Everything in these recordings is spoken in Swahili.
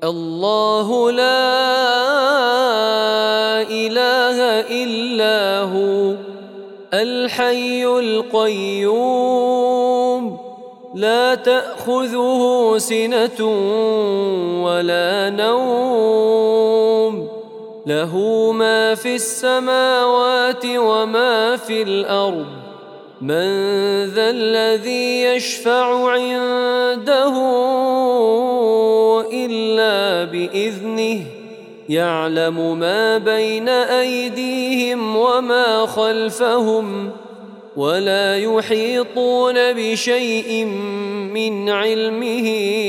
الله لا إله إلا هو الحي القيوم لا تأخذه سنة ولا نوم له ما في السماوات وما في الأرض من ذا الذي يشفع عنده إلا بإذنه يعلم ما بين أيديهم وما خلفهم ولا يحيطون بشيء من علمه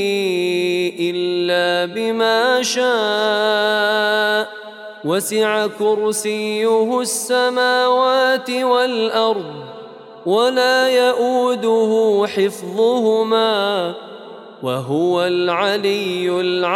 إلا بما شاء وسع كرسيه السماوات والأرض ولا يؤوده حفظهما وهو العلي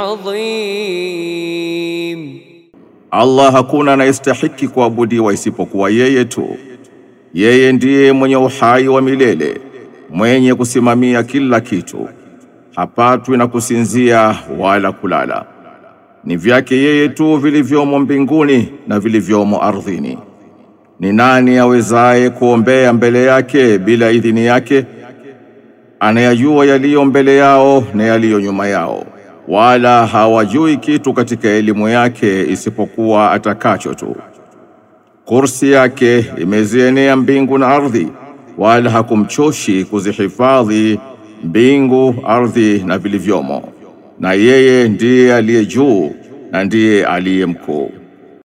العظيم. Allah hakuna anayestahiki kuabudiwa isipokuwa yeye tu. Yeye ndiye mwenye uhai wa milele, mwenye kusimamia kila kitu. Hapatwi na kusinzia wala kulala. Ni vyake yeye tu vilivyomo mbinguni na vilivyomo ardhini. Ni nani awezaye kuombea mbele yake bila idhini yake? Anayajua yaliyo mbele yao na yaliyo nyuma yao, wala hawajui kitu katika elimu yake isipokuwa atakacho tu. Kursi yake imezienea mbingu na ardhi, wala hakumchoshi kuzihifadhi mbingu, ardhi na vilivyomo. Na yeye ndiye aliye juu na ndiye aliye mkuu.